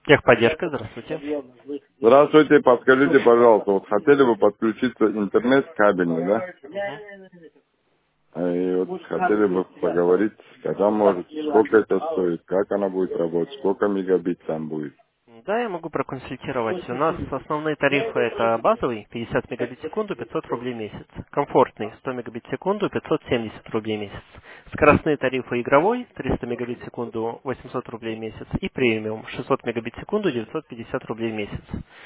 Техподдержка, здравствуйте. Здравствуйте, подскажите, пожалуйста, вот хотели бы подключиться интернет кабельный, да? Мгм. И вот хотели бы поговорить, когда может, сколько это стоит, как она будет работать, сколько мегабит там будет. Да, я могу проконсультировать. У нас основные тарифы это базовый 50 мегабит в секунду, 500 рублей в месяц. Комфортный 100 мегабит в секунду, 570 рублей в месяц. Скоростные тарифы игровой 300 мегабит в секунду, 800 рублей в месяц. И премиум 600 мегабит в секунду, 950 рублей в месяц.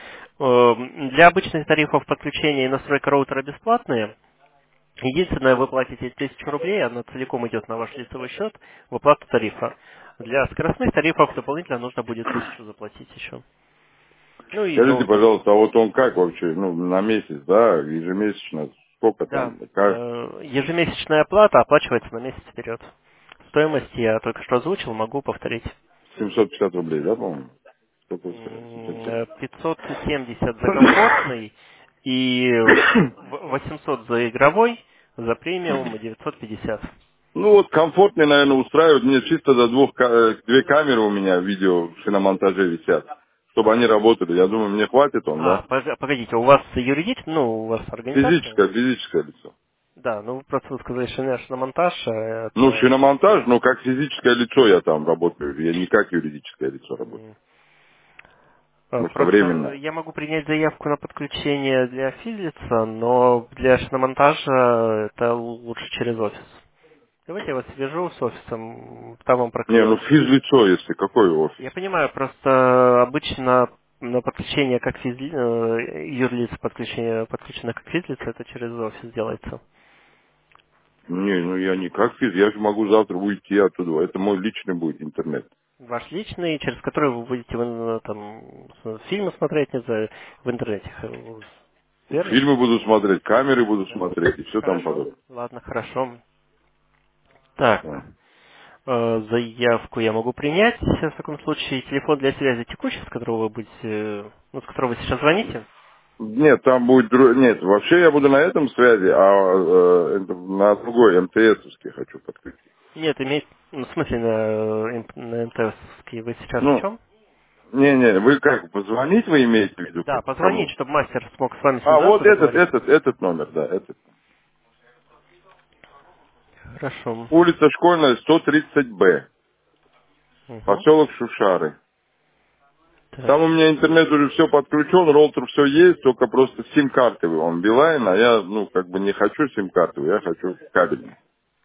Для обычных тарифов подключения и настройка роутера бесплатные. Единственное, вы платите 1000 рублей, она целиком идет на ваш лицевой счет в оплату тарифа. Для скоростных тарифов дополнительно нужно будет 1000 заплатить еще. Ну и Скажите, ноут. пожалуйста, а вот он как вообще, ну, на месяц, да, ежемесячно, сколько Да, там, как, ежемесячная оплата оплачивается на месяц вперед. Стоимость я только что озвучил, могу повторить. 750 рублей, да, по-моему? Сколько вы сказали? 750. 570 за комфортный и 800 за игровой, за премиум 950. Ну вот комфортный, наверное, устраивает. Мне чисто за две камеры у меня видео в шиномонтаже висят, чтобы они работали. Я думаю, мне хватит он, да? Погодите, у вас юридическая, ну, у вас организация? Физическое лицо. Да, ну вы просто вы сказали, что на монтаж, Ну, это шиномонтаж, но как физическое лицо я там работаю. Я не как юридическое лицо работаю. м, Потому что просто временно. я могу принять заявку на подключение для физлица, но для шиномонтажа это лучше через офис. Давайте я вас свяжу с офисом, там вам Не, ну проконсультируют. физлицо, если какой офис. Я понимаю, просто обычно на подключение как юрлиц подключение подключено как физлица, это через офис делается. Не, ну я не как физ, я же могу завтра уйти оттуда. Это мой личный будет интернет. Ваш личный, через который вы будете фильмы смотреть, не знаю, в интернете. Верно? Фильмы буду смотреть, камеры буду Да. смотреть и все там Хорошо. подобное. Ладно, хорошо. Так, Да. заявку я могу принять. Сейчас в таком случае телефон для связи текущий, с которого вы будете, с которого вы сейчас звоните. Нет, там будет... Нет, вообще я буду на этом связи, а на другой, МТСовский хочу подключить. Нет, имеет, ну, в смысле, на МТС-ский вы сейчас в Ну, чем? не, вы как, позвонить вы имеете в виду Да, позвонить, кому? чтобы мастер смог с вами А, связаться, вот этот, договориться. этот, этот номер, да, этот. Хорошо. Улица Школьная, 130Б, Угу. поселок Шушары. Так. Там у меня интернет уже все подключен, роутер все есть, только просто сим-картовый. Он Билайн, а я, ну, как бы не хочу сим-картовый, я хочу кабельный.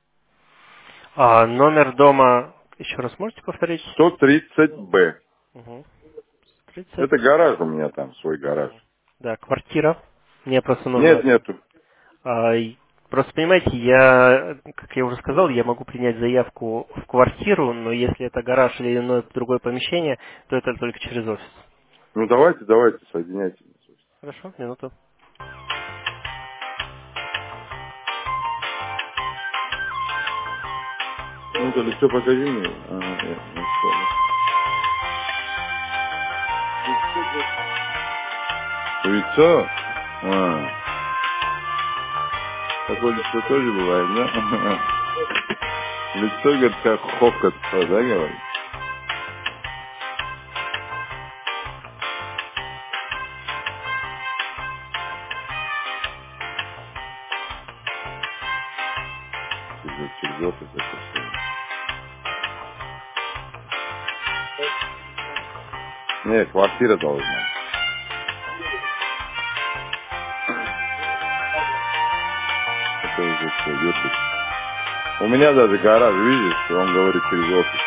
А номер дома, еще раз можете повторить? 130Б. Угу. 30. Это гараж у меня там, свой гараж. Да, квартира. Мне просто Нет, нужно... нету. Просто понимаете, я, как я уже сказал, я могу принять заявку в квартиру, но если это гараж или иное другое помещение, то это только через офис. Ну, давайте, соединяйте. Хорошо, минуту. Ну, то лицо покажи мне. Ага, нашел. Лицо? А, такое лицо тоже бывает, да? Лицо, говорит, как хокотство, да, говорит? Через офис это все. Не, квартира должна. Это уже все, юрлиц. У меня даже гараж, видишь, он говорит через офис.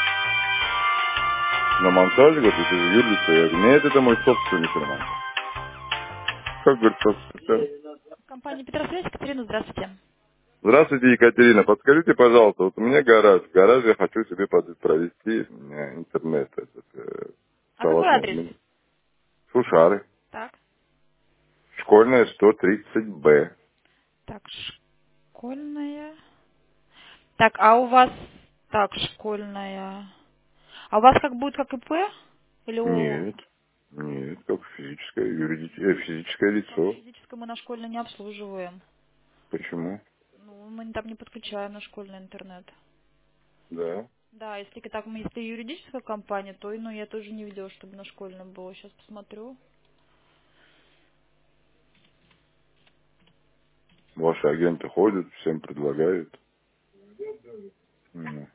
На монтаже, говорит, это же юрлица. Я говорю, нет, это мой собственный шиномонтаж. Как, говорит, собственный? Компания Петросвязь, Екатерина, здравствуйте. Здравствуйте, Екатерина. Подскажите, пожалуйста, вот у меня гараж. В гараже я хочу себе провести интернет. А какой Салат адрес? нет. Шушары. Так, Школьная 130Б. так, школьная. Так, а у вас... Так, школьная. А у вас как будет, как ИП? Или у... Нет. Нет, как физическое Как лицо. физическое мы на школьной не обслуживаем. Почему? Ну, мы там не подключаем на школьный интернет. Да. Да, если так, если юридическая компания, то ну, я тоже не видела, чтобы на школьном было. Сейчас посмотрю. Ваши агенты ходят, всем предлагают. М.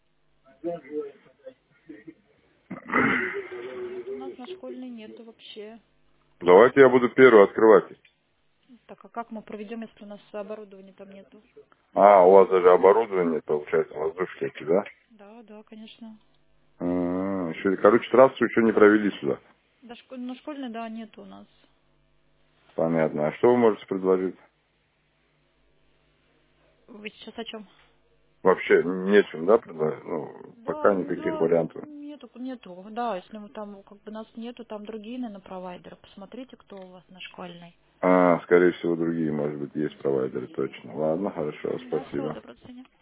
Нет, у нас на школьной нету вообще. Давайте я буду первый открывать. Так, а как мы проведем, если у нас оборудования там нету? А, у вас даже оборудование, получается, воздушники, да? Да, да, конечно. Еще, короче, трассу еще не провели сюда. Да, на школьной, да, нету у нас. Понятно. А что вы можете предложить? Вы сейчас о чем? Вообще нечем, да, предложить? Ну, Да, пока ну никаких да, вариантов. нету. Да, если мы там, как бы нас нету, там другие, наверное, провайдеры. Посмотрите, кто у вас на школьной. А, скорее всего, другие, может быть, есть провайдеры, точно. Ладно, хорошо, Да, всего спасибо. доброго, до свидания.